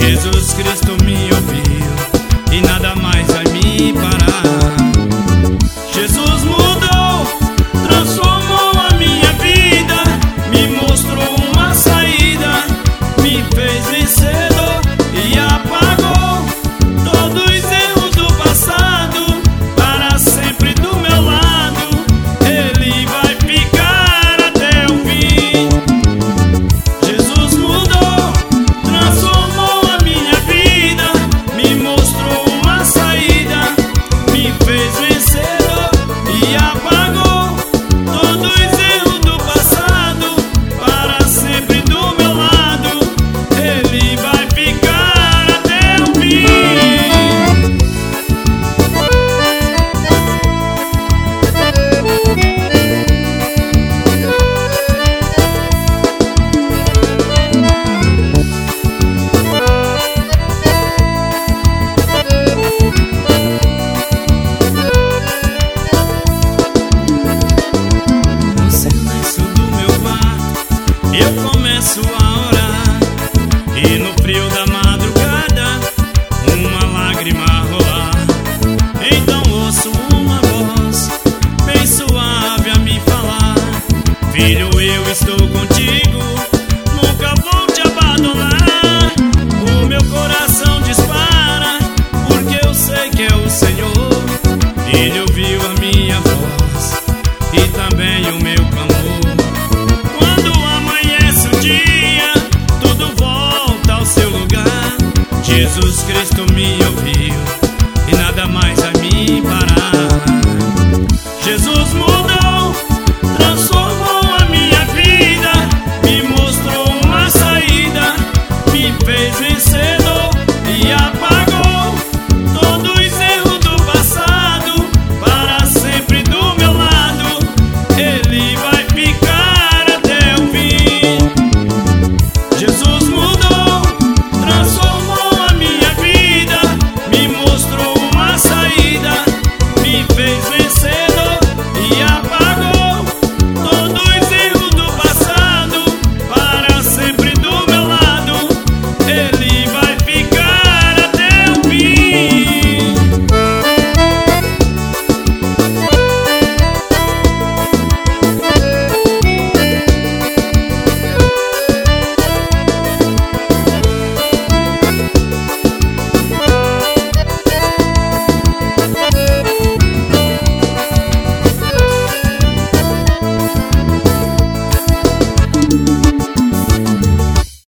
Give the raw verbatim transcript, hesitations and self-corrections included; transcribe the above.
Jesus Cristo me ouviu e nada mais vai me parar. Jesus mudou, transformou a minha vida, me mostrou uma saída, me fez vencedor e apagou todos os erros do passado. Para sempre do meu lado, Ele vai ficar até o fim. Jesus mudou, transformou a minha vida, me mostrou uma saída, me fez vencedor e apagou todos os erros do passado. Para sempre do meu lado, Ele vai ficar até o fim. No silêncio do meu quarto, eu começo a orar, e no frio da madrugada, uma lágrima rolar. Então ouço uma voz bem suave a me falar: filho, eu estou contigo, nunca vou te abandonar. O meu coração dispara, porque eu sei que é o Senhor. Ele ouviu a minha voz e também o meu clamor. Quando amanhece o dia, tudo volta ao seu lugar. Jesus Cristo me ouviu e nada mais vai me parar.